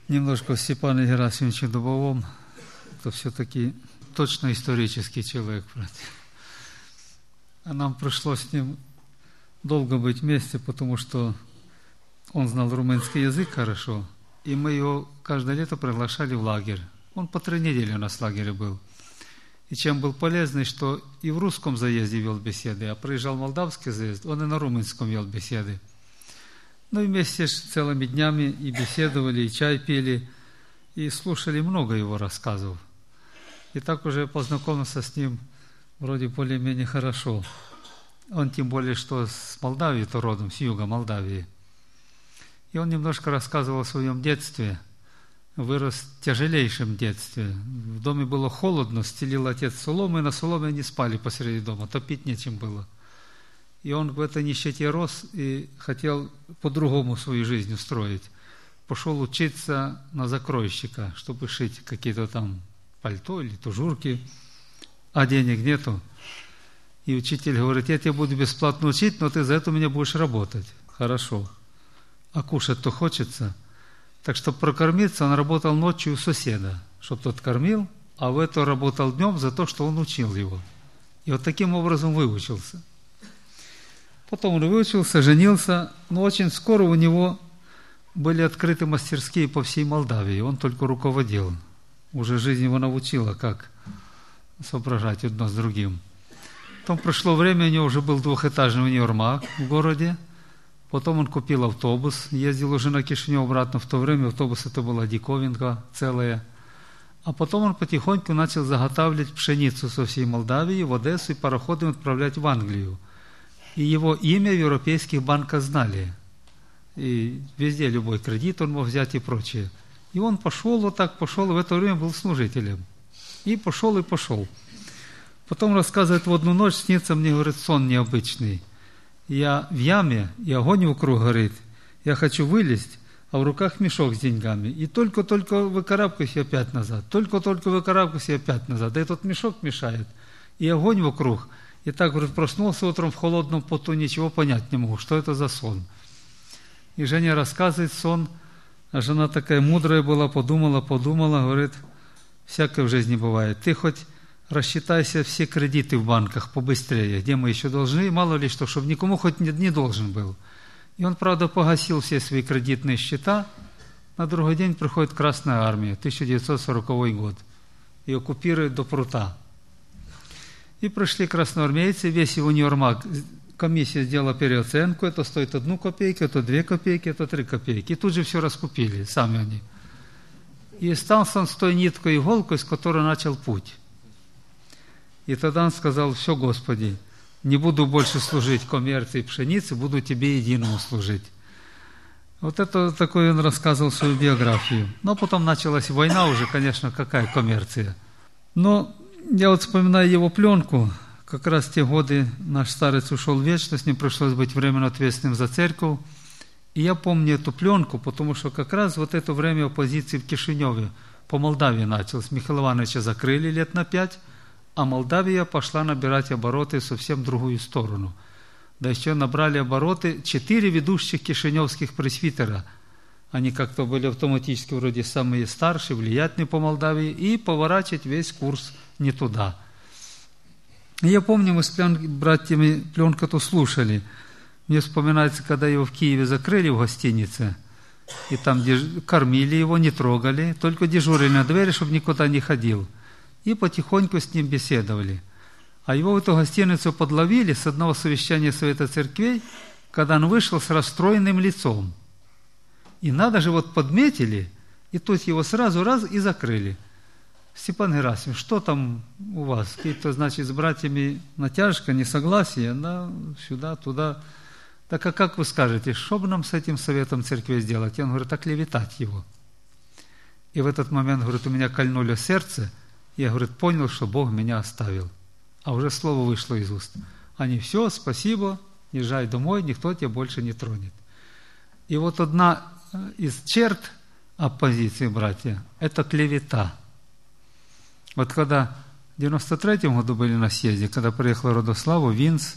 немножко о Степане Герасимовиче Дубовом. Это все-таки точно исторический человек, братья. А нам пришлось с ним долго быть вместе, потому что он знал румынский язык хорошо, и мы его каждое лето приглашали в лагерь. Он по 3 недели у нас в лагере был. И чем был полезный, что и в русском заезде вел беседы, а приезжал молдавский заезд, он и на румынском вел беседы. Ну и вместе целыми днями и беседовали, и чай пили, и слушали много его рассказов. И так уже познакомился с ним вроде более-менее хорошо. Он тем более, что с Молдавии-то родом, с юга Молдавии. И он немножко рассказывал о своем детстве. Вырос в тяжелейшем детстве. В доме было холодно, стелил отец соломы, и на соломе они спали посреди дома, топить нечем было. И он в этой нищете рос и хотел по-другому свою жизнь устроить. Пошел учиться на закройщика, чтобы шить какие-то там пальто или тужурки, а денег нету. И учитель говорит: я тебя буду бесплатно учить, но ты за это у меня будешь работать. Хорошо. А кушать-то хочется. Так что прокормиться он работал ночью у соседа, чтобы тот кормил, а в это работал днем за то, что он учил его. И вот таким образом выучился. Потом он выучился, женился, но очень скоро у него были открыты мастерские по всей Молдавии, он только руководил. Уже жизнь его научила, как соображать одно с другим. Потом прошло время, у него уже был 2-этажный универмаг в городе. Потом он купил автобус, ездил уже на Кишинев обратно. В то время автобус это была диковинка целая. А потом он потихоньку начал заготавливать пшеницу со всей Молдавии в Одессу и пароходом отправлять в Англию. И его имя в европейских банках знали. И везде любой кредит он мог взять и прочее. И он пошел, вот так пошел, и в это время был служителем. И пошел, и пошел. Потом рассказывает, в одну ночь снится мне, говорит, сон необычный. Я в яме, и огонь вокруг горит. Я хочу вылезть, а в руках мешок с деньгами. И только-только выкарабкаюсь я опять назад. Только-только выкарабкаюсь я опять назад. Да и тот мешок мешает. И огонь вокруг. И так, говорит, проснулся утром в холодном поту, ничего понять не могу, что это за сон. И Женя рассказывает сон, а жена такая мудрая была, подумала, говорит, всякое в жизни бывает. Ты хоть рассчитайся все кредиты в банках побыстрее, где мы еще должны, мало ли что, чтобы никому хоть не должен был. И он, правда, погасил все свои кредитные счета. На другой день приходит Красная Армия, 1940 год, и оккупирует до прута. И пришли красноармейцы, весь его универмаг, комиссия сделала переоценку, это стоит 1 копейку, это 2 копейки, это 3 копейки. И тут же все раскупили, сами они. И остался он с той ниткой и иголкой, с которой начал путь. И тогда он сказал: все, Господи, не буду больше служить коммерции пшеницы, буду Тебе единому служить. Вот это такой он рассказывал свою биографию. Но потом началась война уже, конечно, какая коммерция. Но я вот вспоминаю его пленку, как раз в те годы наш старец ушел в вечность, с ним пришлось быть временно ответственным за церковь. И я помню эту пленку, потому что как раз вот это время оппозиции в Кишиневе по Молдавии началось. Михаила Ивановича закрыли лет на 5, а Молдавия пошла набирать обороты в совсем другую сторону. Да еще набрали обороты 4 ведущих кишиневских пресвитера. Они как-то были автоматически вроде самые старшие, влиятельные по Молдавии, и поворачивать весь курс не туда. И я помню, мы с братьями пленку-то слушали. Мне вспоминается, когда его в Киеве закрыли в гостинице, и там кормили его, не трогали, только дежурили на двери, чтобы никуда не ходил. И потихоньку с ним беседовали. А его в эту гостиницу подловили с одного совещания Совета Церквей, когда он вышел с расстроенным лицом. И надо же, вот подметили, и тут его сразу раз и закрыли. Степан Герасимович, что там у вас? Какие-то, значит, с братьями натяжка, несогласие, да, сюда, туда. Так а как вы скажете, что бы нам с этим Советом Церкви сделать? И он говорит, оклеветать его. И в этот момент, говорит, у меня кольнуло сердце, и я, говорит, понял, что Бог меня оставил. А уже слово вышло из уст. Они, все, спасибо, езжай домой, никто тебя больше не тронет. И вот одна из черт оппозиции, братья, это клевета. Вот когда в 93-м году были на съезде, когда приехал Родославу, Винц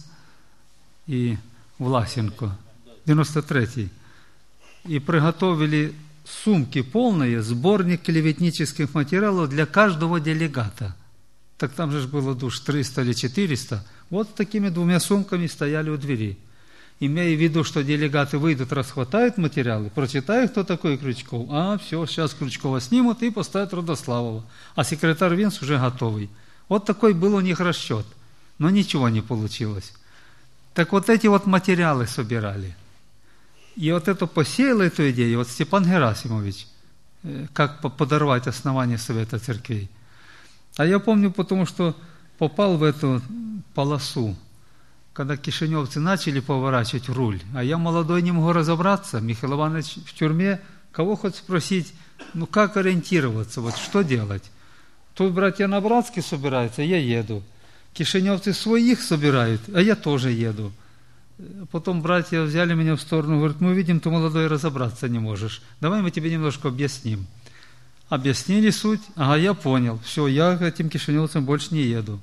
и Власенко, 93-й, и приготовили сумки полные, сборник клеветнических материалов для каждого делегата. Так там же было душ 300 или 400. Вот такими 2 сумками стояли у двери. Имея в виду, что делегаты выйдут, расхватают материалы, прочитают, кто такой Крючков. Все, сейчас Крючкова снимут и поставят Родославова. А секретарь Винс уже готовый. Вот такой был у них расчет. Но ничего не получилось. Так вот эти вот материалы собирали. И вот это посеял эту идею вот Степан Герасимович, как подорвать основание Совета Церквей. А я помню, потому что попал в эту полосу, когда кишиневцы начали поворачивать руль, а я молодой не могу разобраться, Михаил Иванович в тюрьме, кого хоть спросить, как ориентироваться, вот что делать. Тут братья на Братске собираются, я еду. Кишиневцы своих собирают, а я тоже еду. Потом братья взяли меня в сторону, говорят, мы видим, ты молодой разобраться не можешь. Давай мы тебе немножко объясним. Объяснили суть, я понял, все, я к этим кишиневцам больше не еду.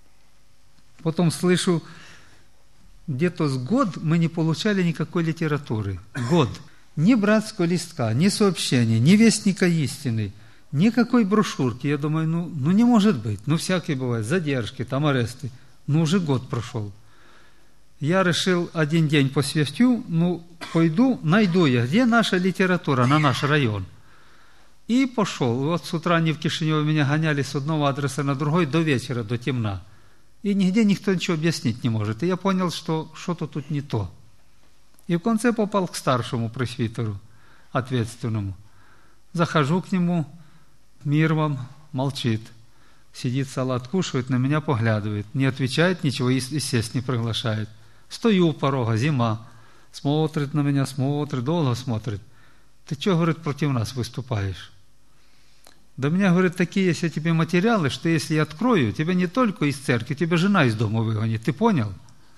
Потом слышу, где-то с год мы не получали никакой литературы. Год. Ни братского листка, ни сообщения, ни вестника истины, никакой брошюрки. Я думаю, не может быть. Всякие бывают, задержки, там аресты. Уже год прошел. Я решил один день по святью, пойду, найду я, где наша литература на наш район. И пошел. Вот с утра они в Кишиневе меня гоняли с одного адреса на другой до вечера, до темна. И нигде никто ничего объяснить не может. И я понял, что что-то тут не то. И в конце попал к старшему пресвитеру, ответственному. Захожу к нему, мир вам, молчит. Сидит, салат кушает, на меня поглядывает. Не отвечает ничего и сесть не приглашает. Стою у порога, зима. Смотрит на меня, долго смотрит. Ты что, говорит, против нас выступаешь? Да у меня, говорит, такие есть о тебе материалы, что если я открою, тебя не только из церкви, тебя жена из дома выгонит. Ты понял?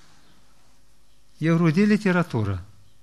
Я говорю, где литература?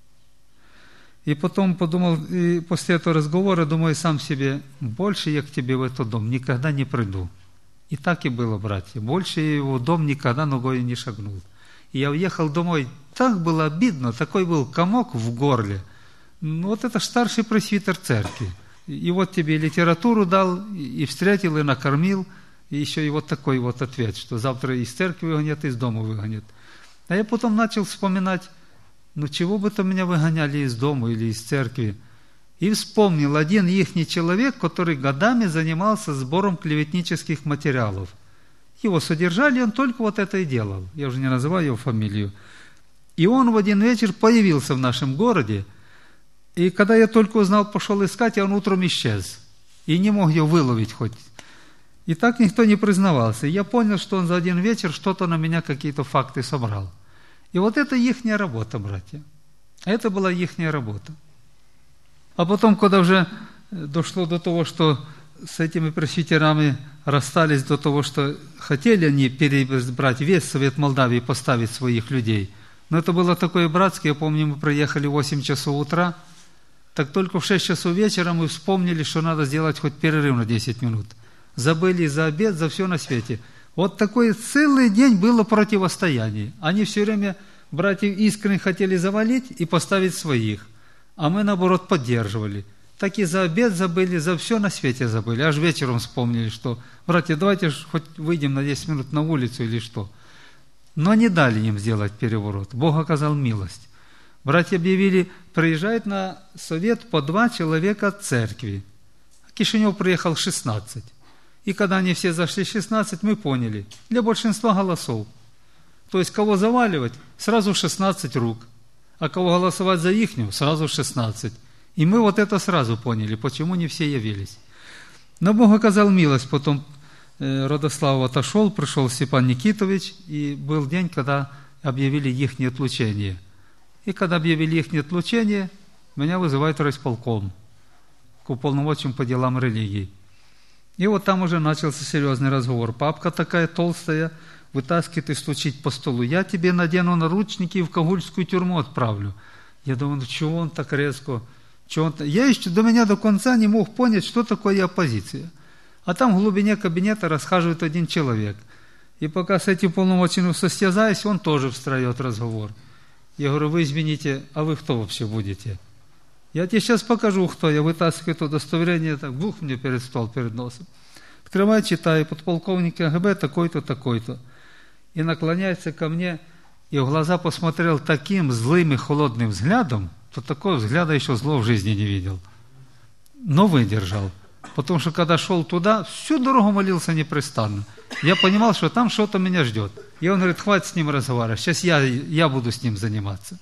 И потом подумал, и после этого разговора, думаю сам себе, больше я к тебе в этот дом никогда не приду. И так и было, братья. Больше я его дом никогда ногой не шагнул. И я уехал домой, так было обидно, такой был комок в горле. Вот это старший пресвитер церкви. И вот тебе литературу дал, и встретил, и накормил, и еще и вот такой вот ответ, что завтра из церкви выгонят, из дома выгонят. А я потом начал вспоминать, чего бы то меня выгоняли из дома или из церкви. И вспомнил один ихний человек, который годами занимался сбором клеветнических материалов. Его содержали, он только вот это и делал. Я уже не называю его фамилию. И он в один вечер появился в нашем городе, и когда я только узнал, пошел искать, и он утром исчез. И не мог его выловить хоть. И так никто не признавался. И я понял, что он за один вечер что-то на меня, какие-то факты собрал. И вот это ихняя работа, братья. Это была ихняя работа. А потом, когда уже дошло до того, что с этими пресвитерами расстались, до того, что хотели они перебрать весь Совет Молдавии и поставить своих людей. Но это было такое братское. Я помню, мы приехали в 8 часов утра. Так только в 6 часов вечера мы вспомнили, что надо сделать хоть перерыв на 10 минут. Забыли за обед, за все на свете. Вот такой целый день было противостояние. Они все время, братьев искренне хотели завалить и поставить своих. А мы, наоборот, поддерживали. Так и за обед забыли, за все на свете забыли. Аж вечером вспомнили, что, братья, давайте же хоть выйдем на 10 минут на улицу или что. Но не дали им сделать переворот. Бог оказал милость. Братья объявили, приезжает на совет по 2 человека от церкви. Кишинев приехал 16. И когда они все зашли 16, мы поняли, для большинства голосов. То есть, кого заваливать, сразу 16 рук. А кого голосовать за ихнюю, сразу 16. И мы вот это сразу поняли, почему не все явились. Но Бог оказал милость. Потом Родославов отошел, пришел Степан Никитович, и был день, когда объявили ихнее отлучение. И когда объявили ихнее отлучение, меня вызывают в райисполком к уполномоченным по делам религии. И вот там уже начался серьезный разговор. Папка такая толстая, вытаскивает и стучит по столу. Я тебе надену наручники и в Когульскую тюрьму отправлю. Я думаю, чего он так резко? Я еще до меня до конца не мог понять, что такое оппозиция. А там в глубине кабинета расхаживает один человек. И пока с этим полномоченным состязаюсь, он тоже встает разговор. Я говорю, вы извините, а вы кто вообще будете? Я тебе сейчас покажу, кто я. Вытаскиваю это удостоверение, так, бух мне перед стол, перед носом. Открываю, читаю, подполковник КГБ такой-то, такой-то. И наклоняется ко мне, и в глаза посмотрел таким злым и холодным взглядом, то такого взгляда еще зло в жизни не видел. Но выдержал. Потому что когда шел туда, всю дорогу молился непрестанно. Я понимал, что там что-то меня ждет. И он говорит, хватит с ним разговаривать, сейчас я буду с ним заниматься.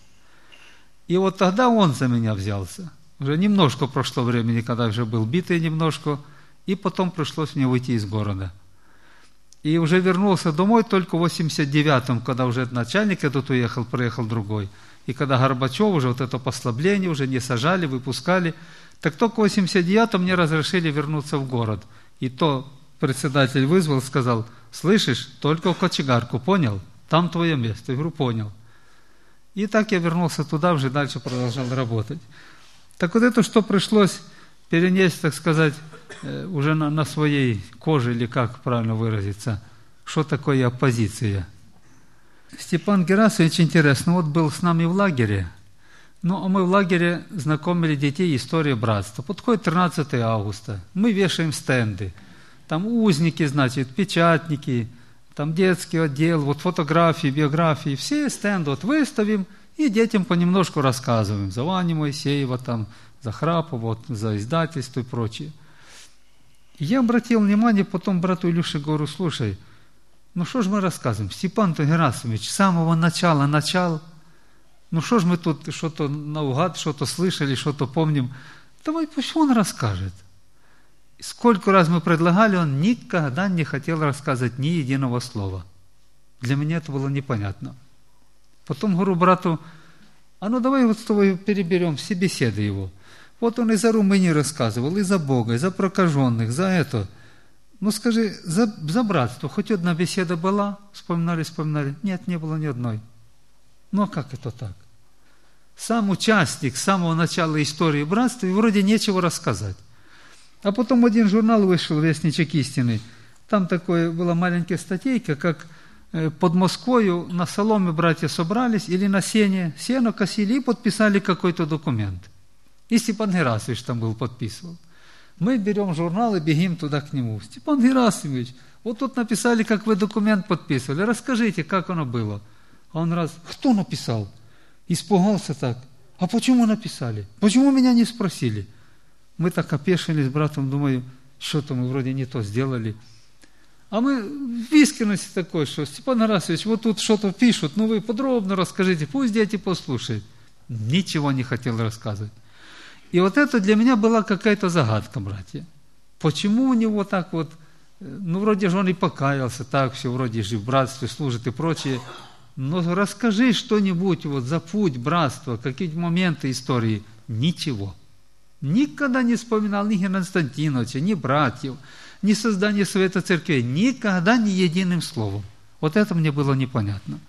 И вот тогда он за меня взялся. Уже немножко прошло времени, когда уже был битый немножко, и потом пришлось мне уйти из города. И уже вернулся домой только в 89-м, когда уже начальник этот уехал, приехал другой. И когда Горбачев уже вот это послабление уже не сажали, выпускали, так только в 89-м мне разрешили вернуться в город. И то председатель вызвал, сказал, слышишь, только в кочегарку, понял? Там твое место. Я говорю, понял. И так я вернулся туда, уже дальше продолжал работать. Так вот это, что пришлось перенести, так сказать, уже на своей коже, или как правильно выразиться, что такое оппозиция. Степан Герасимович, интересно, вот был с нами в лагере, ну, а мы в лагере знакомили детей историей братства. Подходит 13 августа, мы вешаем стенды, там узники, значит, печатники, там детский отдел, вот фотографии, биографии, все стенды вот выставим и детям понемножку рассказываем. За Ваню Моисеева, там, за Храпова, вот, за издательство и прочее. И я обратил внимание, потом брату Илюше говорю, слушай, ну что же мы рассказываем? Степан-то Герасимович с самого начала начал. Ну что же мы тут что-то наугад, что-то слышали, что-то помним. Давай пусть он расскажет. Сколько раз мы предлагали, он никогда не хотел рассказать ни единого слова. Для меня это было непонятно. Потом говорю брату, а ну давай вот с тобой переберем все беседы его. Вот он и за Румынию рассказывал, и за Бога, и за прокаженных, за это. Ну скажи, за братство хоть одна беседа была? Вспоминали. Нет, не было ни одной. Ну а как это так? Сам участник с самого начала истории братства, и вроде нечего рассказать. А потом один журнал вышел, «Вестничек истины». Там такое была маленькая статейка, как под Москвою на соломе братья собрались или на сено косили и подписали какой-то документ. И Степан Герасимович там был, подписывал. Мы берем журнал и бегим туда к нему. Степан Герасимович, вот тут написали, как вы документ подписывали. Расскажите, как оно было. А он раз, кто написал? Испугался так. А почему написали? Почему меня не спросили? Мы так опешили с братом, думаю, что-то мы вроде не то сделали. А мы в искренности такой, что Степан Герасимович, вот тут что-то пишут, ну вы подробно расскажите, пусть дети послушают. Ничего не хотел рассказывать. И вот это для меня была какая-то загадка, братья. Почему у него так вот, ну вроде же он и покаялся, так все, вроде же в братстве служит и прочее. Но расскажи что-нибудь вот за путь братства, какие-то моменты истории. Ничего. Никогда не вспоминал ни Константиновича, ни братьев, ни создание Совета Церквей. Никогда ни единым словом. Вот это мне было непонятно.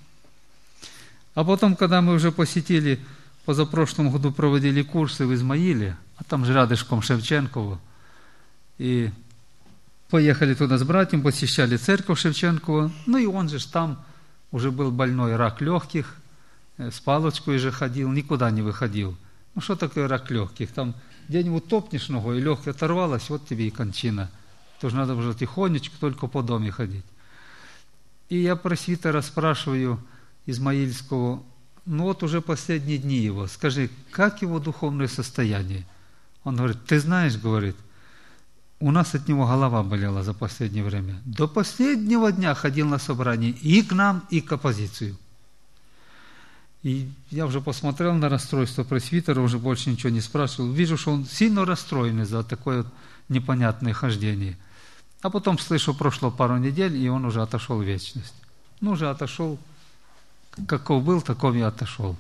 А потом, когда мы уже посетили, позапрошлом году проводили курсы в Измаиле, а там же рядышком Шевченково, и поехали туда с братьям, посещали церковь Шевченкова, ну и он же там уже был больной, рак легких, с палочкой же ходил, никуда не выходил. Ну что такое рак легких? Там где-нибудь топнешь ногой, и легкая оторвалась, вот тебе и кончина. Тоже надо уже тихонечко только по доме ходить. И я пресвитера спрашиваю Измаильского, ну вот уже последние дни его, скажи, как его духовное состояние? Он говорит, ты знаешь, говорит, у нас от него голова болела за последнее время. До последнего дня ходил на собрание и к нам, и к оппозиции. И я уже посмотрел на расстройство пресвитера, уже больше ничего не спрашивал. Вижу, что он сильно расстроен за такое вот непонятное хождение. А потом слышу, прошло пару недель, и он уже отошел в вечность. Ну, уже отошел, каков был, таков и отошел.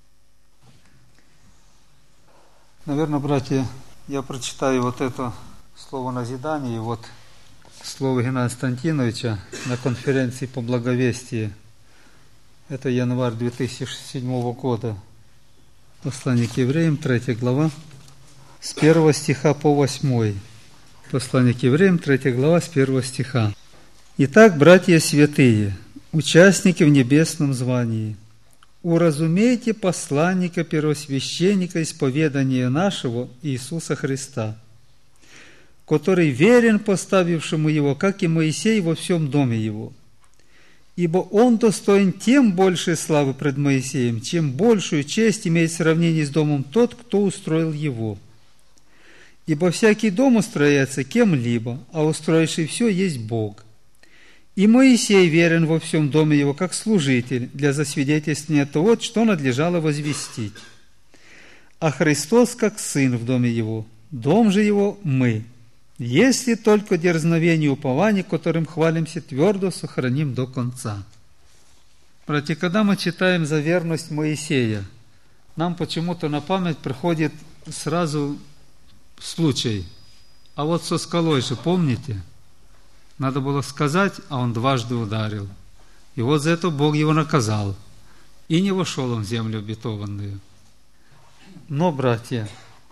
Наверное, братья, я прочитаю вот это слово назидание, вот слово Геннадия Константиновича на конференции по благовестию. Это январь 2007 года. Послание к евреям, 3 глава, с 1 стиха по 8. Послание к евреям, 3 глава, с 1 стиха. «Итак, братья святые, участники в небесном звании, уразумейте посланника первосвященника исповедания нашего Иисуса Христа, который верен поставившему его, как и Моисей во всем доме его. Ибо он достоин тем большей славы пред Моисеем, чем большую честь имеет в сравнении с домом тот, кто устроил его. Ибо всякий дом устрояется кем-либо, а устроивший все есть Бог. И Моисей верен во всем доме его, как служитель, для засвидетельствования того, что надлежало возвестить. А Христос, как сын в доме его, дом же его мы, если только дерзновение и упование, которым хвалимся, твердо сохраним до конца. Братья, когда мы читаем за верность Моисея, нам почему-то на память приходит сразу случай. А вот со скалой же, помните? Надо было сказать, а он дважды ударил. И вот за это Бог его наказал. И не вошел он в землю обетованную. Но, братья,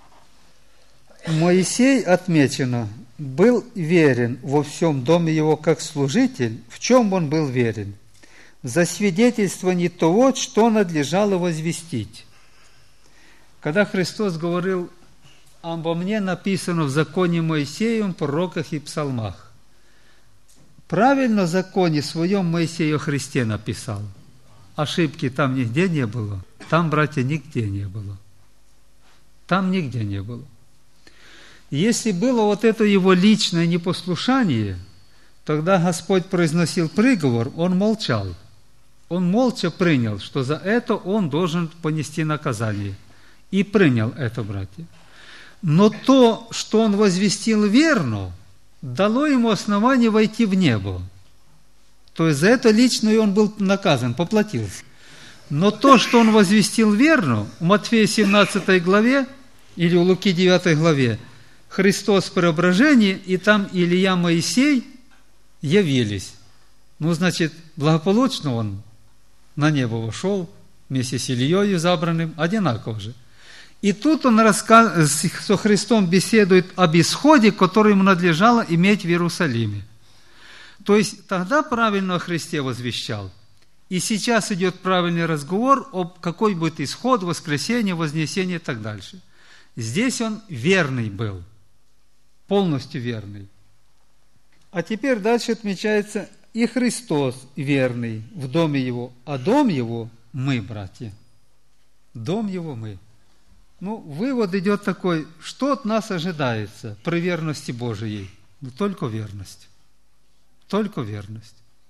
Моисей, отмечено, был верен во всем доме его как служитель. В чем он был верен? В засвидетельствовании того, что надлежало возвестить. Когда Христос говорил: «Обо мне написано в законе Моисеевом, пророках и псалмах». Правильно в законе своем Моисей о Христе написал. Ошибки там нигде не было. Там, братья, нигде не было. Там нигде не было. Если было вот это его личное непослушание, тогда Господь произносил приговор, он молчал. Он молча принял, что за это он должен понести наказание. И принял это, братья. Но то, что он возвестил верно, дало ему основание войти в небо. То есть за это лично и он был наказан, поплатился. Но то, что он возвестил верно, в Матфея 17 главе или в Луки 9 главе, Христос в преображении, и там Илия, Моисей явились. Значит, благополучно он на небо вошел, вместе с Ильей забранным, одинаково же. И тут он со Христом беседует об исходе, который ему надлежало иметь в Иерусалиме. То есть тогда правильно о Христе возвещал. И сейчас идет правильный разговор об какой будет исход, воскресение, вознесение и так дальше. Здесь он верный был, полностью верный. А теперь дальше отмечается и Христос верный в доме его, а дом его мы, братья. Дом его мы. Вывод идет такой, что от нас ожидается при верности Божией? Только верность. Только верность.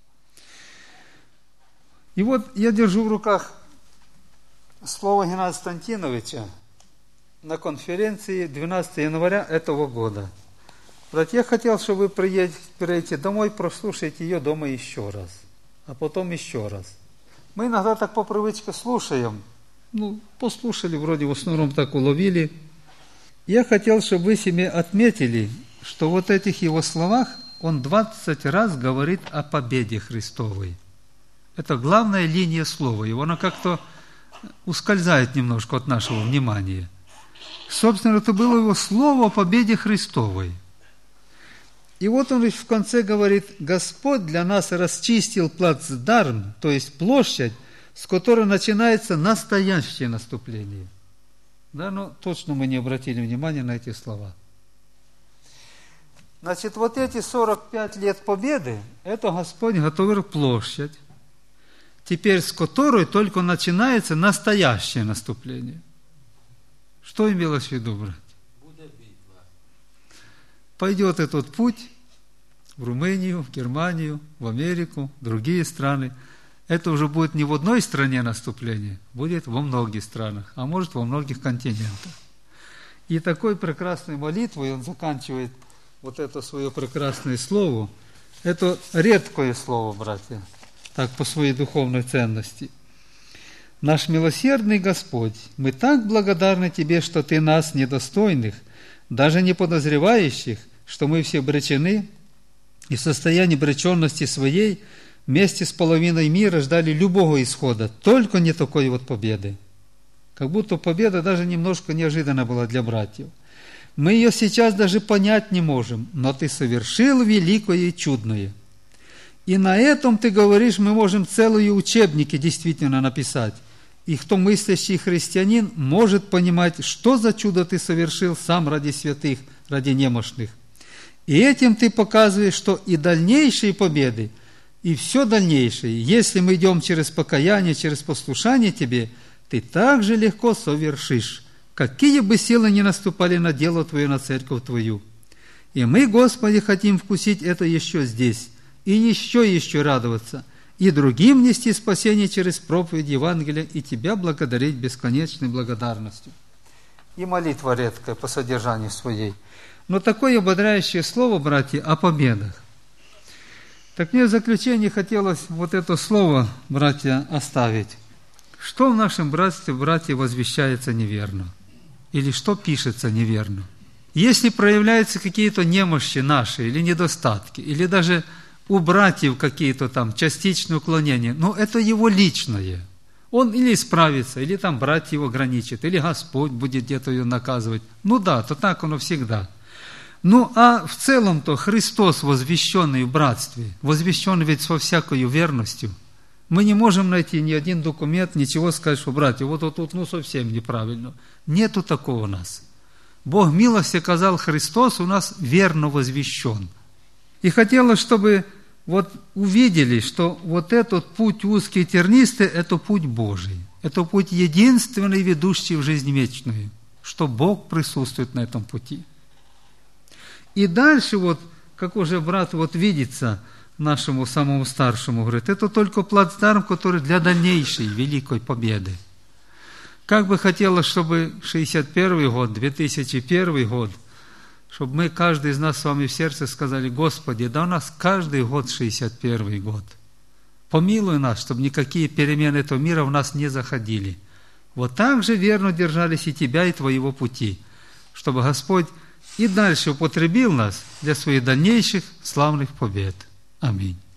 И вот я держу в руках слово Геннадия Константиновича на конференции 12 января этого года. Братья, я хотел, чтобы вы приедете домой, прослушайте ее дома еще раз, а потом еще раз. Мы иногда так по привычке слушаем, послушали, вроде в основном так уловили. Я хотел, чтобы вы себе отметили, что вот этих его словах он 20 раз говорит о победе Христовой. Это главная линия слова. Его она как-то ускользает немножко от нашего внимания. Собственно, это было его слово о победе Христовой. И вот он в конце говорит: Господь для нас расчистил плацдарм, то есть площадь, с которой начинается настоящее наступление. Да, точно мы не обратили внимания на эти слова. Значит, вот эти 45 лет победы, это Господь готовил площадь, теперь с которой только начинается настоящее наступление. Что имелось в виду, братья? Пойдет этот путь в Румынию, в Германию, в Америку, в другие страны. Это уже будет не в одной стране наступление, будет во многих странах, а может во многих континентах. И такой прекрасной молитвой он заканчивает вот это свое прекрасное слово. Это редкое слово, братья, так по своей духовной ценности. Наш милосердный Господь, мы так благодарны Тебе, что Ты нас, недостойных, даже не подозревающих, что мы все обречены, и в состоянии обреченности своей вместе с половиной мира ждали любого исхода, только не такой вот победы. Как будто победа даже немножко неожиданна была для братьев. Мы ее сейчас даже понять не можем, но Ты совершил великое и чудное. И на этом, Ты говоришь, мы можем целые учебники действительно написать. И кто мыслящий христианин может понимать, что за чудо ты совершил сам ради святых, ради немощных. И этим ты показываешь, что и дальнейшие победы, и все дальнейшее, если мы идем через покаяние, через послушание тебе, ты так же легко совершишь, какие бы силы ни наступали на дело твое, на церковь твою. И мы, Господи, хотим вкусить это еще здесь, и еще радоваться, и другим нести спасение через проповедь Евангелия, и Тебя благодарить бесконечной благодарностью. И молитва редкая по содержанию своей. Но такое ободряющее слово, братья, о победах. Так мне в заключение хотелось вот это слово, братья, оставить. Что в нашем братстве, братья, возвещается неверно? Или что пишется неверно? Если проявляются какие-то немощи наши, или недостатки, или даже у братьев какие-то там частичные уклонения, но это его личное. Он или исправится, или там братья его ограничат, или Господь будет где-то ее наказывать. Ну да, то так оно всегда. Ну а в целом-то Христос, возвещенный в братстве, возвещенный ведь со всякою верностью, мы не можем найти ни один документ, ничего сказать, что, братья, вот тут совсем неправильно. Нету такого у нас. Бог милость оказал, Христос у нас верно возвещен. И хотелось, чтобы вот увидели, что вот этот путь узкий и тернистый – это путь Божий. Это путь единственный, ведущий в жизнь вечную, что Бог присутствует на этом пути. И дальше вот, как уже брат вот видится нашему самому старшему, говорит, это только плацдарм, который для дальнейшей великой победы. Как бы хотелось, чтобы 61 год, 2001 год, чтобы мы, каждый из нас с вами в сердце сказали, Господи, да у нас каждый год 61 год. Помилуй нас, чтобы никакие перемены этого мира в нас не заходили. Вот так же верно держались и Тебя, и Твоего пути, чтобы Господь и дальше употребил нас для своих дальнейших славных побед. Аминь.